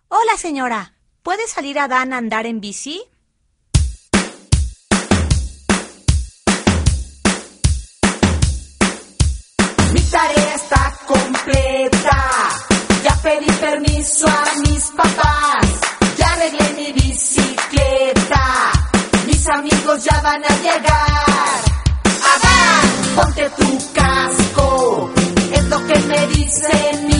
Hola, señora. ¿Puede salir Adán a andar en bici? Mi tarea está completa. Ya pedí permiso a mis papás. Ya arreglé mi bicicleta. Mis amigos ya van a llegar. Adán, ponte tu casco. Es lo que me dice mi